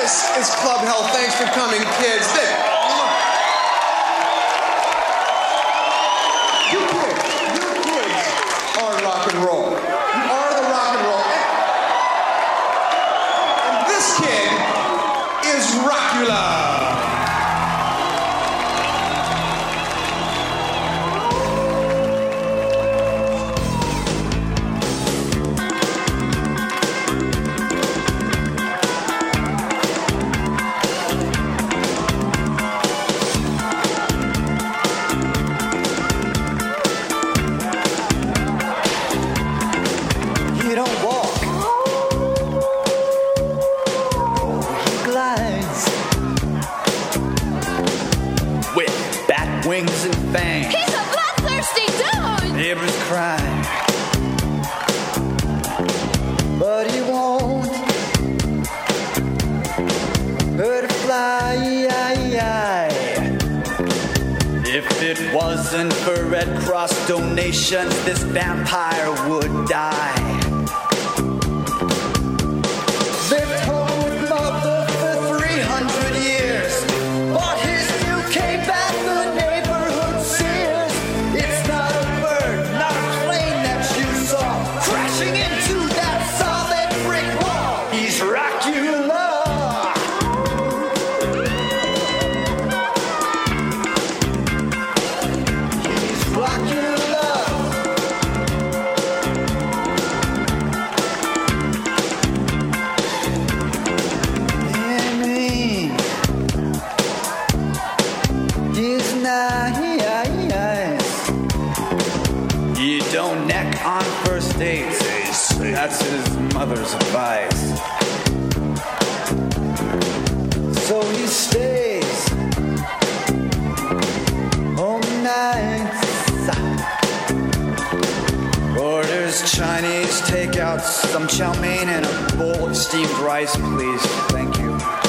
This is Club Hell. Thanks for coming, kids. You kids are rock and roll. You are the rock and roll. And this kid is Rockula. Wings and fangs. He's a bloodthirsty dude! Neighbors cry, but he won't hurt a fly. If it wasn't for Red Cross donations, this vampire would die. Lived home with mother for 300 years, bought his new cape at the neighborhood Sears. It's not a bird, not a plane that you saw crashing into that solid brick wall. He's Rockula. He's Rockula. He's nice. You don't neck on first dates. That's his mother's advice. So he stays home nights. Orders Chinese takeout, some chow mein and a bowl of steamed rice, please. Thank you.